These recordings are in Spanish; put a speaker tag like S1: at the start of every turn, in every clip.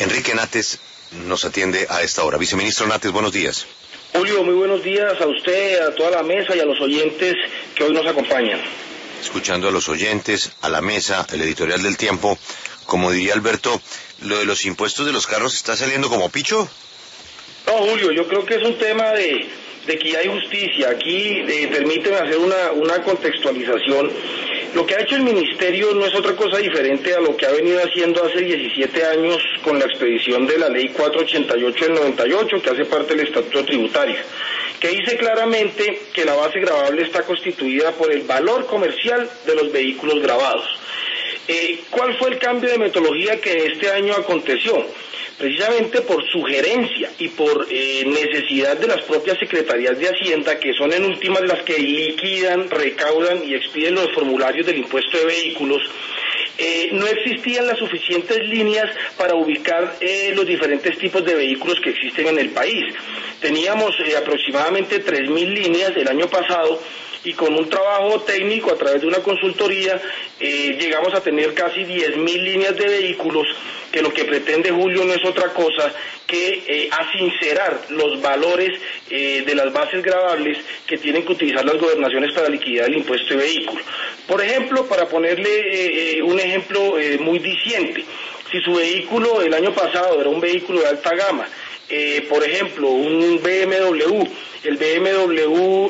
S1: Enrique Nates nos atiende a esta hora. Viceministro Nates, buenos días.
S2: Julio, muy buenos días a usted, a toda la mesa y a los oyentes que hoy nos acompañan.
S1: Escuchando a los oyentes, a la mesa, el editorial del Tiempo, como diría Alberto, ¿lo de los impuestos de los carros está saliendo como picho?
S2: No, Julio, yo creo que es un tema de equidad y justicia. Aquí permíteme hacer una contextualización. Lo que ha hecho el Ministerio no es otra cosa diferente a lo que ha venido haciendo hace 17 años con la expedición de la Ley 488 del 98, que hace parte del Estatuto Tributario, que dice claramente que la base gravable está constituida por el valor comercial de los vehículos gravados. ¿Cuál fue el cambio de metodología que este año aconteció? Precisamente por sugerencia y por necesidad de las propias secretarías de Hacienda, que son en últimas las que liquidan, recaudan y expiden los formularios del impuesto de vehículos, no existían las suficientes líneas para ubicar los diferentes tipos de vehículos que existen en el país. Teníamos aproximadamente 3.000 líneas el año pasado, y con un trabajo técnico a través de una consultoría llegamos a tener casi 10.000 líneas de vehículos, que lo que pretende Julio no es otra cosa que asincerar los valores de las bases gravables que tienen que utilizar las gobernaciones para liquidar el impuesto de vehículo. Por ejemplo, para ponerle un ejemplo muy diciente, si su vehículo el año pasado era un vehículo de alta gama, por ejemplo, un BMW, el BMW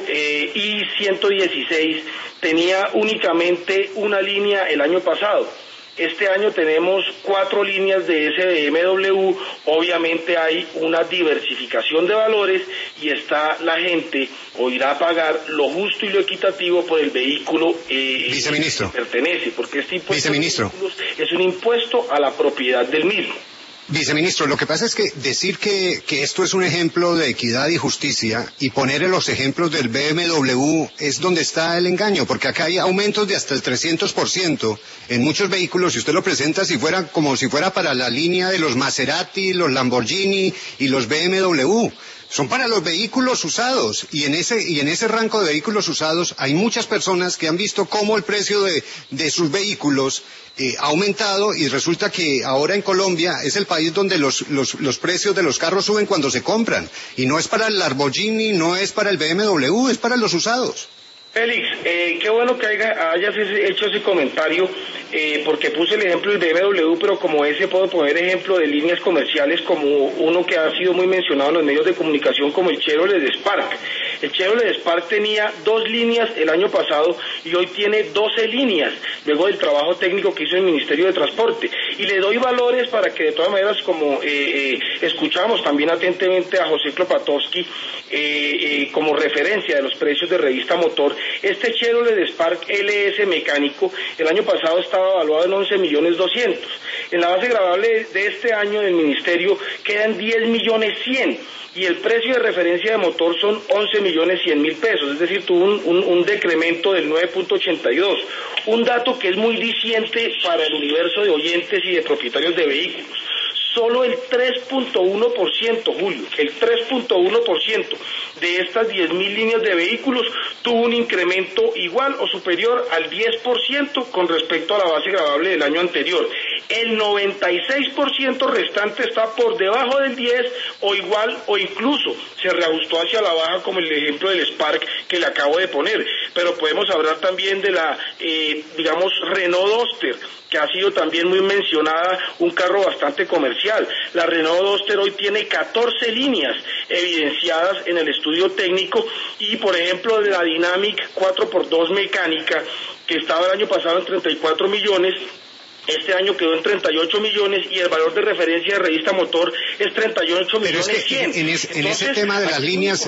S2: i116 tenía únicamente una línea el año pasado. Este año tenemos 4 líneas de ese BMW, obviamente hay una diversificación de valores y está la gente o irá a pagar lo justo y lo equitativo por el vehículo que pertenece, porque este impuesto de vehículos es un impuesto a la propiedad del mismo.
S3: Viceministro, lo que pasa es que decir que esto es un ejemplo de equidad y justicia y poner los ejemplos del BMW es donde está el engaño, porque acá hay aumentos de hasta el 300% en muchos vehículos y usted lo presenta como si fuera para la línea de los Maserati, los Lamborghini y los BMW. Son para los vehículos usados y en ese rango de vehículos usados hay muchas personas que han visto cómo el precio de sus vehículos ha aumentado y resulta que ahora en Colombia es el país donde los precios de los carros suben cuando se compran y no es para el Lamborghini, no es para el BMW, es para los usados.
S2: Félix, qué bueno que hayas hecho ese comentario, porque puse el ejemplo del BMW, pero como ese puedo poner ejemplo de líneas comerciales como uno que ha sido muy mencionado en los medios de comunicación como el Chevrolet Spark. El Chevrolet Spark tenía 2 líneas el año pasado y hoy tiene 12 líneas, luego del trabajo técnico que hizo el Ministerio de Transporte. Y le doy valores para que de todas maneras, como escuchamos también atentamente a José Klopatowski, como referencia de los precios de revista Motor, este Chevrolet Spark LS mecánico el año pasado estaba evaluado en 11.200.000. En la base gravable de este año del Ministerio quedan 10.100.000 y el precio de referencia de motor son 11.100.000 pesos, es decir, tuvo un decremento del 9.82. Un dato que es muy diciente para el universo de oyentes y de propietarios de vehículos. Solo el 3.1%, Julio, el 3.1% de estas 10.000 líneas de vehículos tuvo un incremento igual o superior al 10% con respecto a la base gravable del año anterior. El 96% restante está por debajo del 10 o igual o incluso se reajustó hacia la baja, como el ejemplo del Spark que le acabo de poner. Pero podemos hablar también de la, Renault Duster, que ha sido también muy mencionada, un carro bastante comercial. La Renault Duster hoy tiene 14 líneas evidenciadas en el estudio técnico y, por ejemplo, de la Dynamic 4x2 mecánica, que estaba el año pasado en 34 millones, este año quedó en 38 millones y el valor de referencia de revista Motor es 38 millones 100.
S3: En ese tema de las líneas,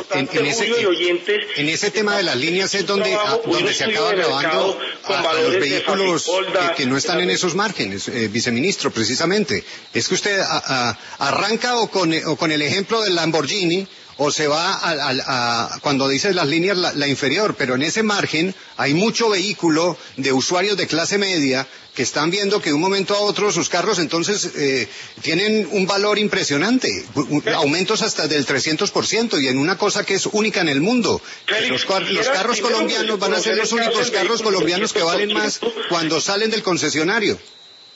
S3: en ese tema de las líneas es donde se acaba grabando a los vehículos que no están en esos márgenes, viceministro, precisamente. Es que usted arranca o con el ejemplo del Lamborghini, o se va cuando dices las líneas la inferior, pero en ese margen hay mucho vehículo de usuarios de clase media que están viendo que de un momento a otro sus carros entonces tienen un valor impresionante, aumentos hasta del 300%, y en una cosa que es única en el mundo. Los carros colombianos van a ser los únicos carros colombianos que valen más cuando salen del concesionario.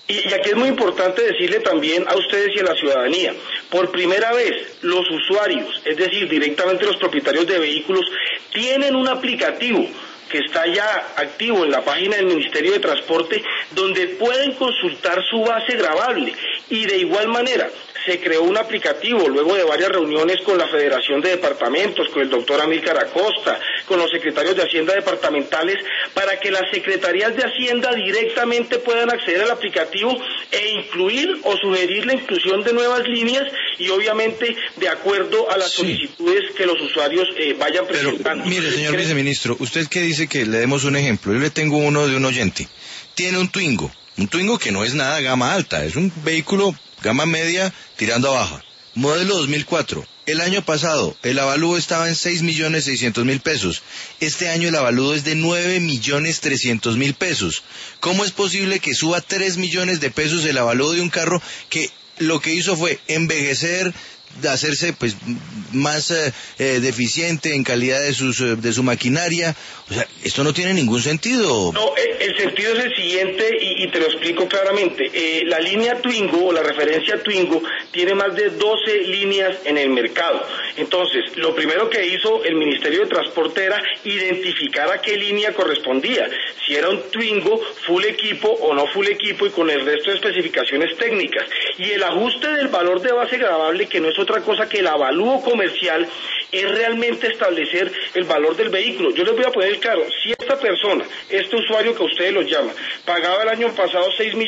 S2: Y aquí es muy importante decirle también a ustedes y a la ciudadanía, por primera vez los usuarios, es decir, directamente los propietarios de vehículos, tienen un aplicativo que está ya activo en la página del Ministerio de Transporte, donde pueden consultar su base gravable. Y de igual manera, se creó un aplicativo luego de varias reuniones con la Federación de Departamentos, con el doctor Amílcar Acosta, con los secretarios de Hacienda departamentales, para que las secretarías de Hacienda directamente puedan acceder al aplicativo e incluir o sugerir la inclusión de nuevas líneas y obviamente de acuerdo a las solicitudes que los usuarios vayan presentando.
S4: Pero, mire, señor viceministro, usted que dice que le demos un ejemplo, yo le tengo uno de un oyente, tiene un Twingo que no es nada gama alta, es un vehículo gama media tirando a baja, modelo 2004. El año pasado el avalúo estaba en 6.600.000 pesos. Este año el avalúo es de 9.300.000 pesos. ¿Cómo es posible que suba 3 millones de pesos el avalúo de un carro que lo que hizo fue envejecer, de hacerse pues más deficiente en calidad de su maquinaria? O sea, esto no tiene ningún sentido.
S2: No, el sentido es el siguiente y te lo explico claramente. La línea Twingo o la referencia Twingo tiene más de 12 líneas en el mercado. Entonces, lo primero que hizo el Ministerio de Transporte era identificar a qué línea correspondía, si era un Twingo full equipo o no full equipo y con el resto de especificaciones técnicas. Y el ajuste del valor de base gravable, que no es otra cosa que el avalúo comercial, es realmente establecer el valor del vehículo. Yo les voy a poner el claro, si esta persona, este usuario que ustedes lo llaman, pagaba el año pasado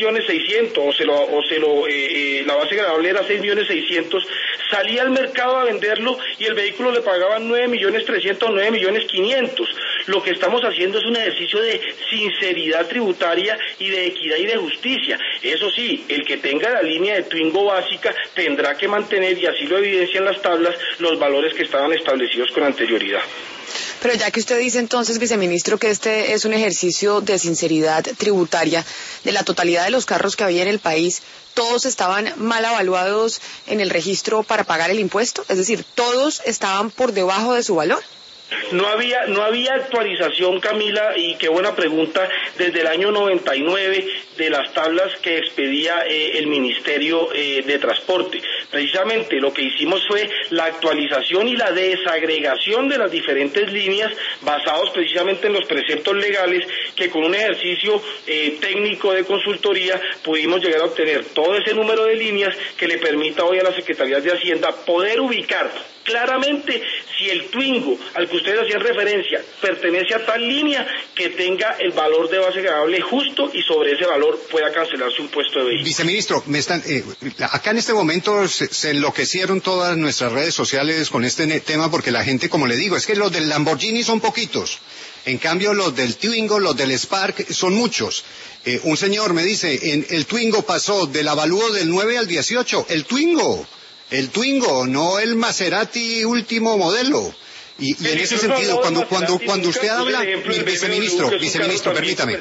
S2: 6.600.000 la base gravable era 6.600.000, salía al mercado a venderlo y el vehículo le pagaban 9.300.000 o 9.500.000. Lo que estamos haciendo es un ejercicio de sinceridad tributaria y de equidad y de justicia. Eso sí, el que tenga la línea de Twingo básica tendrá que mantener, y así lo evidencian las tablas, los valores que estaban establecidos con anterioridad.
S5: Pero ya que usted dice entonces, viceministro, que este es un ejercicio de sinceridad tributaria, de la totalidad de los carros que había en el país, ¿todos estaban mal evaluados en el registro para pagar el impuesto? Es decir, ¿todos estaban por debajo de su valor?
S2: No había actualización, Camila, y qué buena pregunta, desde el año 99 de las tablas que expedía el Ministerio de Transporte. Precisamente lo que hicimos fue la actualización y la desagregación de las diferentes líneas basados precisamente en los preceptos legales que con un ejercicio técnico de consultoría pudimos llegar a obtener todo ese número de líneas que le permita hoy a las Secretarías de Hacienda poder ubicar claramente si el Twingo al que ustedes hacían referencia pertenece a tal línea, que tenga el valor de base gravable justo y sobre ese valor pueda cancelar su impuesto de vehículo.
S3: Viceministro, acá en este momento se enloquecieron todas nuestras redes sociales con este tema, porque la gente, como le digo, es que los del Lamborghini son poquitos. En cambio, los del Twingo, los del Spark son muchos. Un señor me dice, el Twingo pasó del avalúo del 9 al 18. El Twingo, no el Maserati último modelo. Y en ese sentido, cuando usted habla, viceministro, permítame.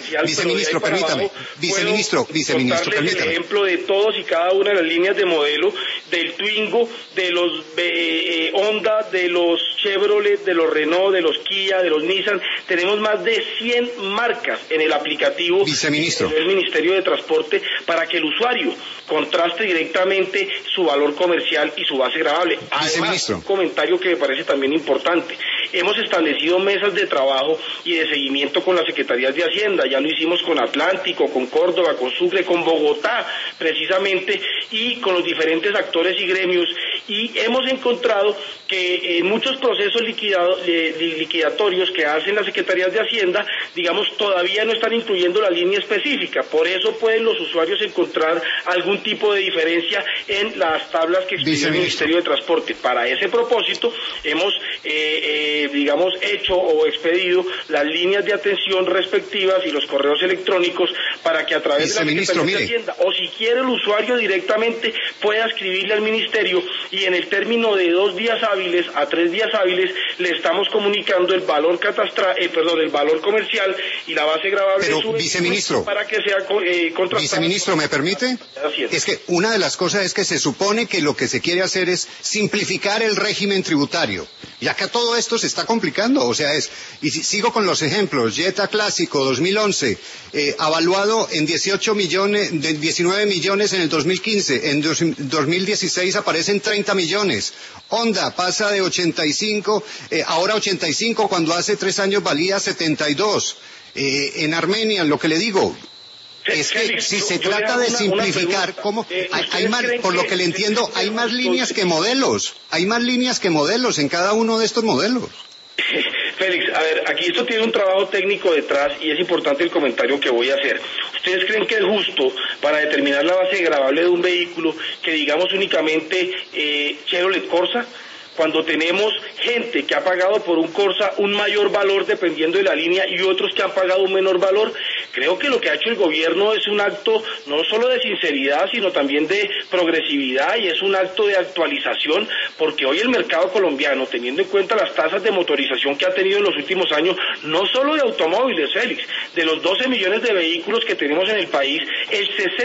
S2: El ejemplo de todos y cada una de las líneas de modelo, del Twingo, de los Honda, de los Chevrolet, de los Renault, de los Kia, de los Nissan. Tenemos más de 100 marcas en el aplicativo del Ministerio de Transporte para que el usuario contraste directamente su valor comercial y su base gravable. Además, un comentario que me parece también importante. Hemos establecido mesas de trabajo y de seguimiento con las Secretarías de Hacienda, ya lo hicimos con Atlántico, con Córdoba, con Sucre, con Bogotá, precisamente, y con los diferentes actores y gremios, y hemos encontrado que en muchos procesos liquidatorios que hacen las Secretarías de Hacienda, digamos, todavía no están incluyendo la línea específica, por eso pueden los usuarios encontrar algún tipo de diferencia en las tablas que expidió el Ministerio de Transporte. Para ese propósito hemos hecho o expedido las líneas de atención respectivas y los correos electrónicos para que a través de la Secretaría de Hacienda, o si quiere el usuario directamente, pueda escribirle al Ministerio, y en el término de 2 días hábiles a 3 días hábiles le estamos comunicando el valor el valor comercial y la base gravable de su
S3: viceministro,
S2: para que sea contrastado.
S3: Viceministro, ¿me permite? Es que una de las cosas es que se supone que lo que se quiere hacer es simplificar el régimen tributario. Y acá todo esto se está complicando, o sea, y si sigo con los ejemplos, Jetta Clásico 2011, avaluado en 19 millones en el 2015, en 2016 aparecen 30 millones. Honda pasa de 85, ahora 85, cuando hace 3 años valía 72. En Armenia, lo que le digo, es que si se trata de simplificar, ¿cómo? Por lo que le entiendo, hay más líneas que modelos. Hay más líneas que modelos en cada uno de estos modelos.
S2: Félix, a ver, aquí esto tiene un trabajo técnico detrás y es importante el comentario que voy a hacer. ¿Ustedes creen que es justo para determinar la base gravable de un vehículo que digamos únicamente Chevrolet Corsa? Cuando tenemos gente que ha pagado por un Corsa un mayor valor dependiendo de la línea y otros que han pagado un menor valor, creo que lo que ha hecho el gobierno es un acto no solo de sinceridad, sino también de progresividad y es un acto de actualización, porque hoy el mercado colombiano, teniendo en cuenta las tasas de motorización que ha tenido en los últimos años, no solo de automóviles, Félix, de los 12 millones de vehículos que tenemos en el país, el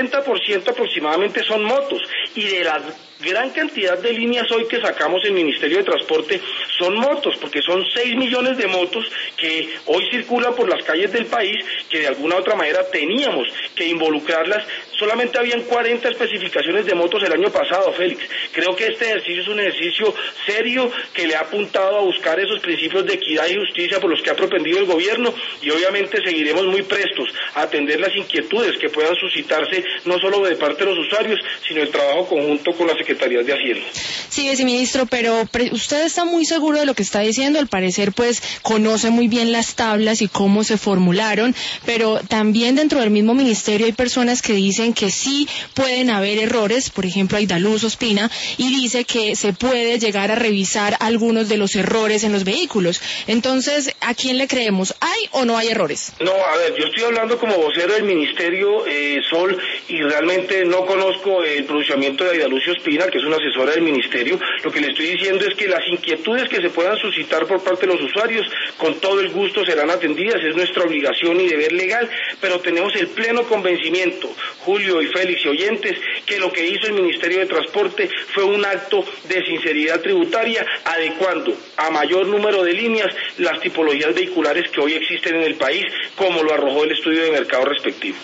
S2: 60% aproximadamente son motos y de la gran cantidad de líneas hoy que sacamos el Ministerio de Transporte son motos, porque son 6 millones de motos que hoy circulan por las calles del país, que de alguna u otra manera teníamos que involucrarlas. Solamente habían 40 especificaciones de motos el año pasado, Félix. Creo que este ejercicio es un ejercicio serio que le ha apuntado a buscar esos principios de equidad y justicia por los que ha propendido el gobierno y obviamente seguiremos muy prestos a atender las inquietudes que puedan suscitarse no solo de parte de los usuarios, sino el trabajo conjunto con la Secretaría de Hacienda.
S6: Sí, viceministro, pero usted está muy seguro de lo que está diciendo, al parecer pues conoce muy bien las tablas y cómo se formularon, pero también dentro del mismo ministerio hay personas que dicen que sí pueden haber errores, por ejemplo Aidaluz Ospina, y dice que se puede llegar a revisar algunos de los errores en los vehículos. Entonces, ¿a quién le creemos? ¿Hay o no hay errores?
S2: No, a ver, yo estoy hablando como vocero del ministerio, Sol, y realmente no conozco el pronunciamiento de Aidaluz Ospina, que es una asesora del ministerio. Lo que le estoy diciendo es que las inquietudes que se puedan suscitar por parte de los usuarios, con todo el gusto serán atendidas, es nuestra obligación y deber legal, pero tenemos el pleno convencimiento, Julio y Félix y oyentes, que lo que hizo el Ministerio de Transporte fue un acto de sinceridad tributaria, adecuando a mayor número de líneas las tipologías vehiculares que hoy existen en el país, como lo arrojó el estudio de mercado respectivo.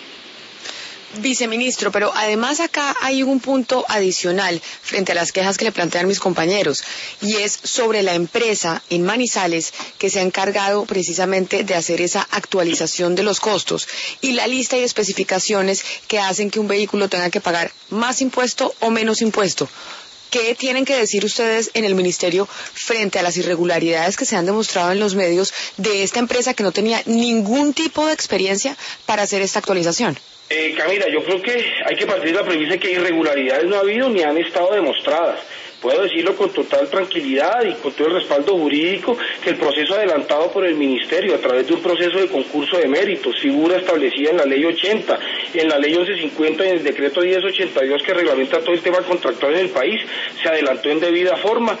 S5: Viceministro, pero además acá hay un punto adicional frente a las quejas que le plantean mis compañeros, y es sobre la empresa en Manizales que se ha encargado precisamente de hacer esa actualización de los costos y la lista y especificaciones que hacen que un vehículo tenga que pagar más impuesto o menos impuesto. ¿Qué tienen que decir ustedes en el ministerio frente a las irregularidades que se han demostrado en los medios de esta empresa que no tenía ningún tipo de experiencia para hacer esta actualización?
S2: Camila, yo creo que hay que partir de la premisa que irregularidades no ha habido ni han estado demostradas. Puedo decirlo con total tranquilidad y con todo el respaldo jurídico que el proceso adelantado por el Ministerio a través de un proceso de concurso de méritos, figura establecida en la Ley 80, en la Ley 1150 y en el Decreto 1082 que reglamenta todo el tema contractual en el país, se adelantó en debida forma,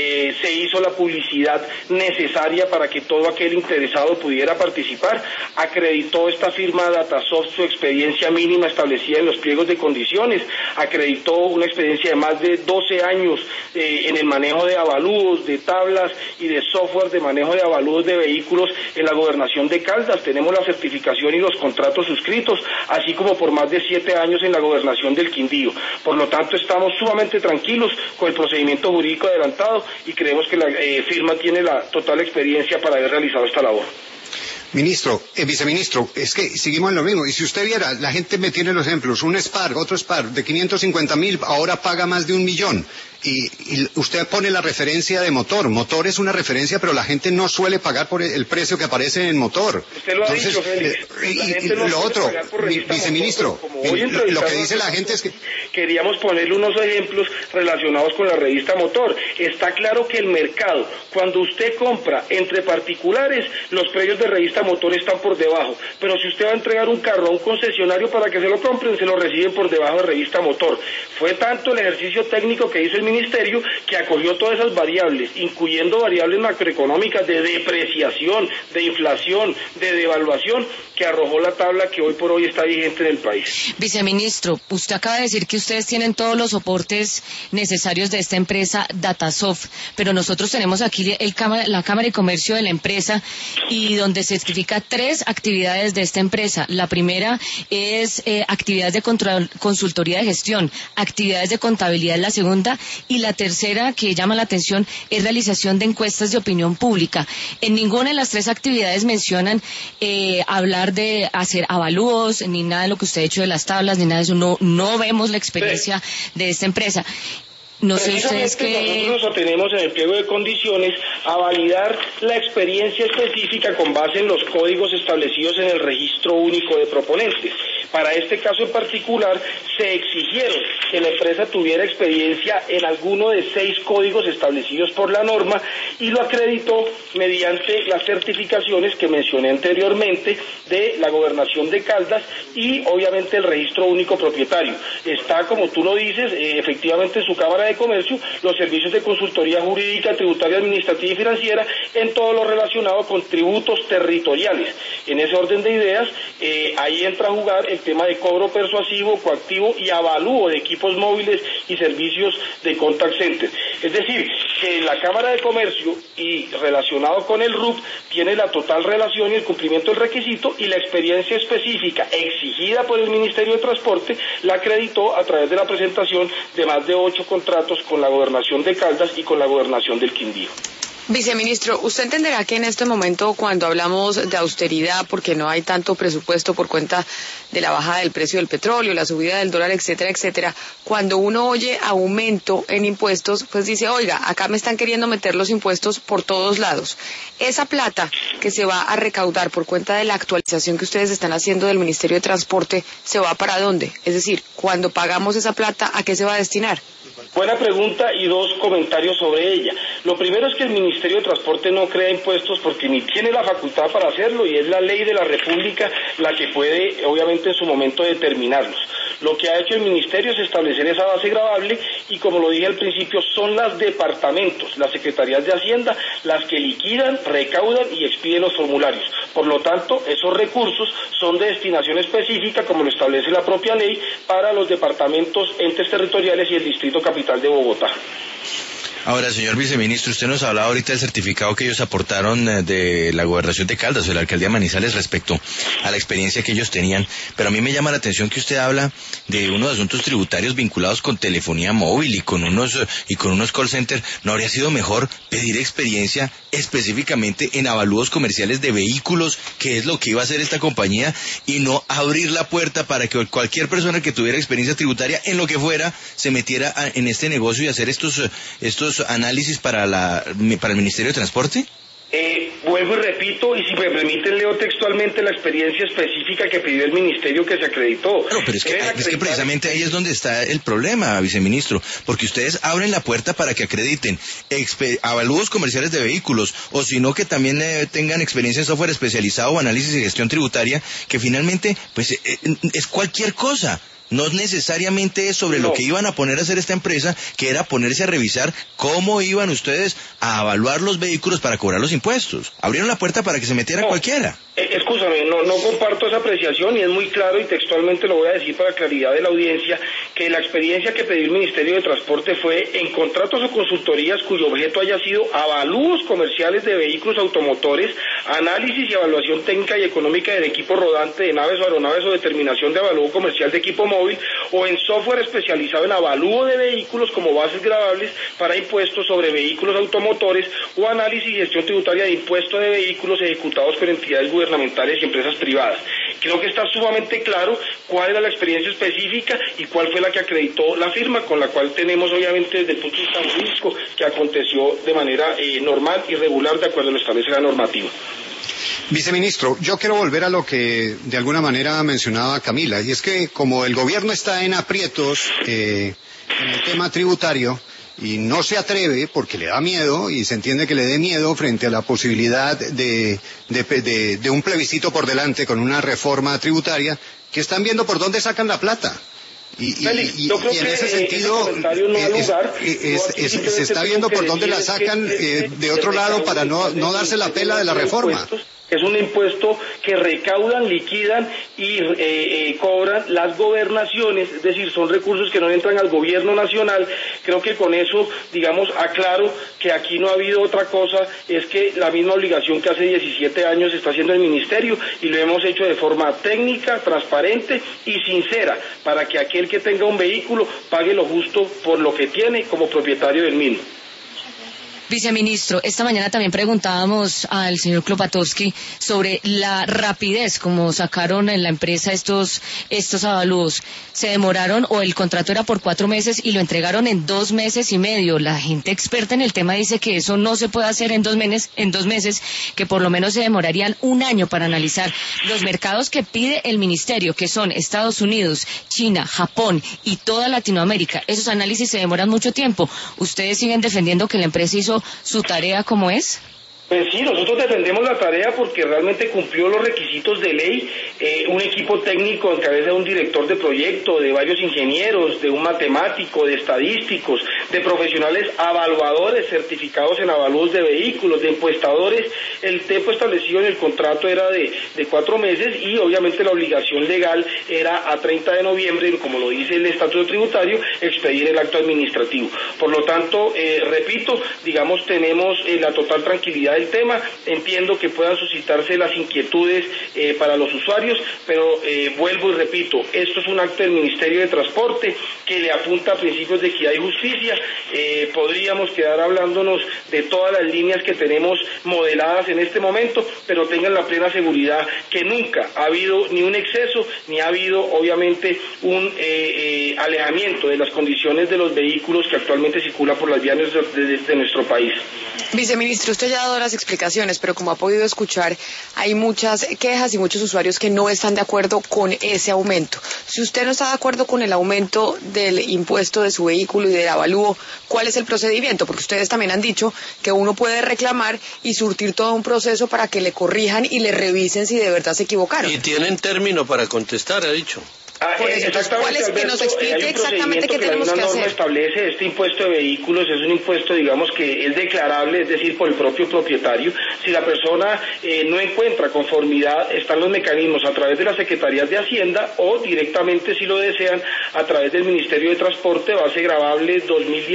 S2: se hizo la publicidad necesaria para que todo aquel interesado pudiera participar, acreditó esta firma Datasoft su experiencia mínima establecida en los pliegos de condiciones, acreditó una experiencia de más de 12 años en el manejo de avalúos, de tablas y de software de manejo de avalúos de vehículos en la gobernación de Caldas. Tenemos la certificación y los contratos suscritos, así como por más de 7 años en la gobernación del Quindío. Por lo tanto, estamos sumamente tranquilos con el procedimiento jurídico adelantado y creemos que la firma tiene la total experiencia para haber realizado esta labor.
S3: Ministro, viceministro, es que seguimos en lo mismo. Y si usted viera, la gente me tiene los ejemplos, un Spark, otro Spark, de 550.000, ahora paga más de 1 millón. Y usted pone la referencia de motor. Motor es una referencia, pero la gente no suele pagar por el precio que aparece en el motor.
S2: Usted lo ha dicho, Félix.
S3: Y lo otro, viceministro, lo que dice la gente es que...
S2: Queríamos ponerle unos ejemplos relacionados con la revista Motor. Está claro que el mercado, cuando usted compra entre particulares, los precios de revista Motor están por debajo. Pero si usted va a entregar un carro a un concesionario para que se lo compren, se lo reciben por debajo de revista Motor. Fue tanto el ejercicio técnico que hizo el ministerio, que acogió todas esas variables, incluyendo variables macroeconómicas de depreciación, de inflación, de devaluación, que arrojó la tabla que hoy por hoy está vigente en el país.
S7: Viceministro, usted acaba de decir que ustedes tienen todos los soportes necesarios de esta empresa Datasoft, pero nosotros tenemos aquí la Cámara de Comercio de la empresa, y donde se certifica 3 actividades de esta empresa. La primera es actividades de consultoría de gestión, actividades de contabilidad es la segunda, y la tercera, que llama la atención, es realización de encuestas de opinión pública. En ninguna de las 3 actividades mencionan hablar de hacer avalúos, ni nada de lo que usted ha hecho de las tablas, ni nada de eso. No vemos la experiencia de esta empresa. No sé ustedes qué...
S2: Nosotros nos atenemos en el pliego de condiciones a validar la experiencia específica con base en los códigos establecidos en el registro único de proponentes. Para este caso en particular, se exigieron que la empresa tuviera experiencia en alguno de 6 códigos establecidos por la norma, y lo acreditó mediante las certificaciones que mencioné anteriormente de la Gobernación de Caldas y obviamente el registro único propietario. Está, como tú lo dices, efectivamente en su Cámara de Comercio, los servicios de consultoría jurídica, tributaria, administrativa y financiera en todo lo relacionado con tributos territoriales. En ese orden de ideas, ahí entra a jugar el tema de cobro persuasivo, coactivo y avalúo de equipos móviles y servicios de contact center. Es decir, que la Cámara de Comercio y relacionado con el RUP tiene la total relación y el cumplimiento del requisito, y la experiencia específica exigida por el Ministerio de Transporte la acreditó a través de la presentación de más de 8 contratos con la Gobernación de Caldas y con la Gobernación del Quindío.
S5: Viceministro, usted entenderá que en este momento, cuando hablamos de austeridad, porque no hay tanto presupuesto por cuenta de la bajada del precio del petróleo, la subida del dólar, etcétera, etcétera, cuando uno oye aumento en impuestos, pues dice, oiga, acá me están queriendo meter los impuestos por todos lados. Esa plata que se va a recaudar por cuenta de la actualización que ustedes están haciendo del Ministerio de Transporte, ¿se va para dónde? Es decir, cuando pagamos esa plata, ¿a qué se va a destinar?
S2: Buena pregunta y 2 comentarios sobre ella. Lo primero es que el Ministerio de Transporte no crea impuestos porque ni tiene la facultad para hacerlo, y es la ley de la República la que puede, obviamente, en su momento determinarlos. Lo que ha hecho el Ministerio es establecer esa base gravable, y como lo dije al principio, son los departamentos, las secretarías de Hacienda, las que liquidan, recaudan y expiden los formularios. Por lo tanto, esos recursos son de destinación específica, como lo establece la propia ley, para los departamentos, entes territoriales y el Distrito Capital de Bogotá.
S4: Ahora, señor viceministro, usted nos hablaba ahorita del certificado que ellos aportaron de la Gobernación de Caldas o de la Alcaldía de Manizales respecto a la experiencia que ellos tenían, pero a mí me llama la atención que usted habla de unos asuntos tributarios vinculados con telefonía móvil y con unos call centers. ¿No habría sido mejor pedir experiencia específicamente en avalúos comerciales de vehículos, que es lo que iba a hacer esta compañía, y no abrir la puerta para que cualquier persona que tuviera experiencia tributaria en lo que fuera se metiera en este negocio y hacer estos análisis para el Ministerio de Transporte?
S2: Vuelvo y repito, y si me permiten leo textualmente la experiencia específica que pidió el Ministerio, que se acreditó.
S4: Claro, pero es que precisamente ahí es donde está el problema, viceministro, porque ustedes abren la puerta para que acrediten avalúos comerciales de vehículos, o sino que también tengan experiencia en software especializado o análisis y gestión tributaria, que finalmente pues es cualquier cosa. No necesariamente es sobre lo que iban a poner a hacer esta empresa, que era ponerse a revisar cómo iban ustedes a evaluar los vehículos para cobrar los impuestos. Abrieron la puerta para que se metiera cualquiera.
S2: Escúchame, no comparto esa apreciación, y es muy claro, y textualmente lo voy a decir para claridad de la audiencia, que la experiencia que pidió el Ministerio de Transporte fue en contratos o consultorías cuyo objeto haya sido avalúos comerciales de vehículos automotores, análisis y evaluación técnica y económica del equipo rodante de naves o aeronaves, o determinación de avalúo comercial de equipo móvil, o en software especializado en avalúo de vehículos como bases gravables para impuestos sobre vehículos automotores, o análisis y gestión tributaria de impuestos de vehículos ejecutados por entidades gubernamentales y empresas privadas. Creo que está sumamente claro cuál era la experiencia específica y cuál fue la que acreditó la firma, con la cual tenemos obviamente desde el punto de vista jurídico que aconteció de manera normal y regular de acuerdo a lo que establece la normativa.
S3: Viceministro, yo quiero volver a lo que de alguna manera mencionaba Camila, y es que como el gobierno está en aprietos en el tema tributario, y no se atreve porque le da miedo, y se entiende que le dé miedo frente a la posibilidad de un plebiscito por delante con una reforma tributaria, que están viendo por dónde sacan la plata.
S2: Félix, yo creo
S3: y en
S2: que
S3: ese sentido se está viendo por dónde la sacan de otro lado para no darse la pela de la reforma.
S2: Es un impuesto que recaudan, liquidan y cobran las gobernaciones, es decir, son recursos que no entran al gobierno nacional. Creo que con eso, digamos, aclaro que aquí no ha habido otra cosa, es que la misma obligación que hace 17 años está haciendo el ministerio y lo hemos hecho de forma técnica, transparente y sincera, para que aquel que tenga un vehículo pague lo justo por lo que tiene como propietario del mismo.
S7: Viceministro, esta mañana también preguntábamos al señor Klopatowski sobre la rapidez como sacaron en la empresa estos avalúos. Se demoraron o el contrato era por 4 meses y lo entregaron en 2 meses y medio. La gente experta en el tema dice que eso no se puede hacer en 2 meses, que por lo menos se demorarían 1 año para analizar los mercados que pide el ministerio, que son Estados Unidos, China, Japón y toda Latinoamérica. Esos análisis se demoran mucho tiempo. ¿Ustedes siguen defendiendo que la empresa hizo su tarea como es?
S2: Pues sí, nosotros defendemos la tarea porque realmente cumplió los requisitos de ley, un equipo técnico en cabeza de un director de proyecto, de varios ingenieros, de un matemático, de estadísticos, de profesionales evaluadores certificados en avalúos de vehículos, de encuestadores. El tiempo establecido en el contrato era de 4 meses y obviamente la obligación legal era a 30 de noviembre, como lo dice el estatuto tributario, expedir el acto administrativo. Por lo tanto, repito, digamos, tenemos la total tranquilidad del tema. Entiendo que puedan suscitarse las inquietudes para los usuarios, pero vuelvo y repito, esto es un acto del Ministerio de Transporte que le apunta a principios de equidad y justicia. Podríamos quedar hablándonos de todas las líneas que tenemos modeladas en este momento, pero tengan la plena seguridad que nunca ha habido ni un exceso, ni ha habido obviamente un alejamiento de las condiciones de los vehículos que actualmente circulan por las vías de nuestro país.
S5: Viceministro, usted ya ha dado las explicaciones, pero como ha podido escuchar, hay muchas quejas y muchos usuarios que no están de acuerdo con ese aumento. Si usted no está de acuerdo con el aumento del impuesto de su vehículo y del avalúo, ¿cuál es el procedimiento? Porque ustedes también han dicho que uno puede reclamar y surtir todo un proceso para que le corrijan y le revisen si de verdad se equivocaron.
S8: Y tienen término para contestar, ha dicho.
S5: ¿Cuál es? Que nos explique exactamente qué tenemos que hacer.
S2: La norma establece este impuesto de vehículos, es un impuesto, digamos, que es declarable, es decir, por el propio propietario. Si la persona no encuentra conformidad, están los mecanismos a través de las Secretarías de Hacienda o directamente, si lo desean, a través del Ministerio de Transporte, base gravable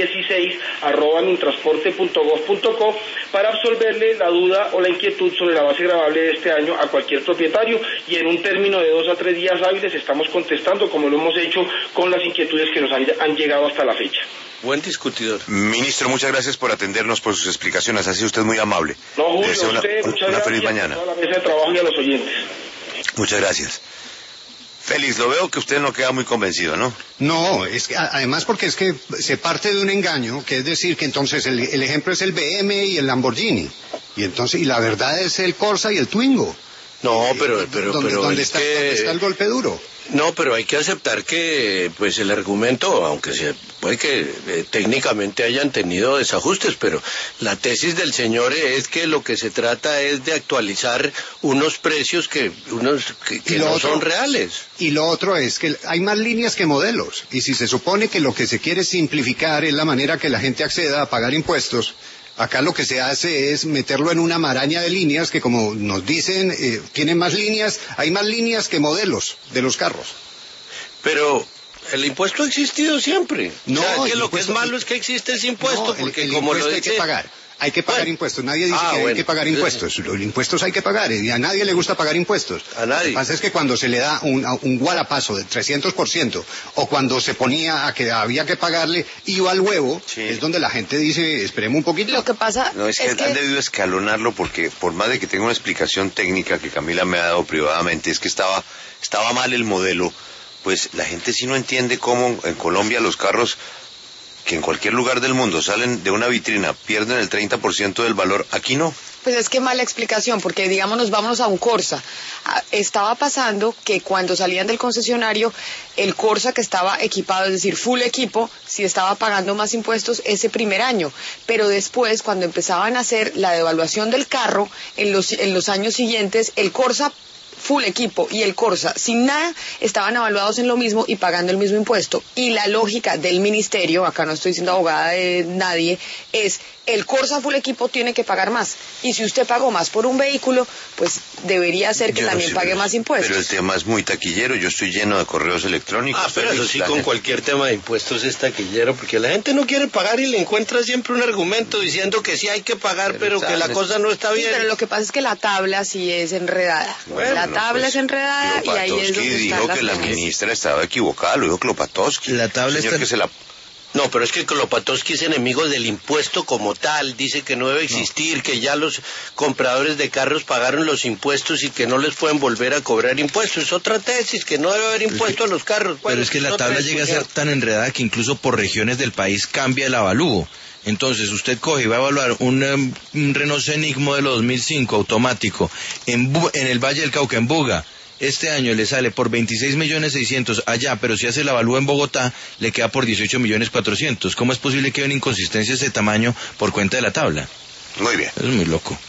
S2: 2016@mintransporte.gov.co, para absolverle la duda o la inquietud sobre la base gravable de este año a cualquier propietario, y en un término de 2 a 3 días hábiles estamos contestando, como lo hemos hecho con las inquietudes que nos han llegado hasta la fecha.
S8: Buen discutidor.
S1: Ministro, muchas gracias por atendernos, por sus explicaciones. Ha sido usted muy amable.
S2: No, Julio,
S1: deseo
S2: muchas
S1: una
S2: gracias
S1: feliz mañana.
S2: a toda la mesa de trabajo y a los oyentes.
S1: Muchas gracias. Félix, lo veo que usted no queda muy convencido, ¿no?
S3: No, es que además porque es que se parte de un engaño, que es decir que entonces el ejemplo es el BM y el Lamborghini, y la verdad es el Corsa y el Twingo.
S8: No, pero
S3: ¿Dónde está el golpe duro?
S8: No, pero hay que aceptar que pues el argumento, aunque puede que técnicamente hayan tenido desajustes, pero la tesis del señor es que lo que se trata es de actualizar unos precios que no son reales.
S3: Y lo otro es que hay más líneas que modelos, y si se supone que lo que se quiere simplificar es la manera que la gente acceda a pagar impuestos, acá lo que se hace es meterlo en una maraña de líneas que, como nos dicen, tienen más líneas, hay más líneas que modelos de los carros.
S8: Pero el impuesto ha existido siempre.
S3: No,
S8: que lo que es malo es que existe ese impuesto, porque
S3: el
S8: como
S3: impuesto
S8: lo dice...
S3: hay que pagar impuestos. Nadie dice hay que pagar impuestos. Los impuestos hay que pagar, y a nadie le gusta pagar impuestos.
S8: A nadie.
S3: Lo que pasa es que cuando se le da un gualapazo de 300%, o cuando se ponía a que había que pagarle IVA al huevo, sí, es donde la gente dice, esperemos un poquito.
S5: Lo que pasa
S1: no, es que han debido escalonarlo, porque por más de que tenga una explicación técnica que Camila me ha dado privadamente, es que estaba mal el modelo, pues la gente sí no entiende cómo en Colombia los carros que en cualquier lugar del mundo salen de una vitrina, pierden el 30% del valor, aquí no.
S5: Pues es que mala explicación, porque digámonos, vámonos a un Corsa. Estaba pasando que cuando salían del concesionario, el Corsa que estaba equipado, es decir, full equipo, sí estaba pagando más impuestos ese primer año, pero después, cuando empezaban a hacer la devaluación del carro, en los años siguientes, el Corsa full equipo y el Corsa sin nada estaban evaluados en lo mismo y pagando el mismo impuesto. Y la lógica del ministerio, acá no estoy siendo abogada de nadie, es el Corsa full equipo tiene que pagar más. Y si usted pagó más por un vehículo, pues debería ser que también pague más impuestos.
S1: Pero el tema es muy taquillero, yo estoy lleno de correos electrónicos.
S8: Pero eso sí, con cualquier tema de impuestos es taquillero, porque la gente no quiere pagar y le encuentra siempre un argumento diciendo que sí hay que pagar, pero que la cosa no está bien.
S5: Sí, pero lo que pasa es que la tabla sí es enredada.
S1: Bueno,
S5: la tabla es enredada y ahí es donde
S1: dijo que la ministra estaba equivocada, lo dijo Klopatowski.
S4: La tabla está...
S8: No, pero es que Klopatowski es enemigo del impuesto como tal, dice que no debe existir, que ya los compradores de carros pagaron los impuestos y que no les pueden volver a cobrar impuestos. Es otra tesis, que no debe haber impuesto a los carros.
S4: Pero es que la tabla llega a ser tan enredada que incluso por regiones del país cambia el avalúo. Entonces usted coge y va a evaluar un Renault Scenic modelo 2005 automático en el Valle del Cauca, en Buga. Este año le sale por 26.600.000 allá, pero si hace la avalúo en Bogotá, le queda por 18.400.000. ¿Cómo es posible que haya una inconsistencia de ese tamaño por cuenta de la tabla?
S1: Muy bien.
S4: Es muy loco.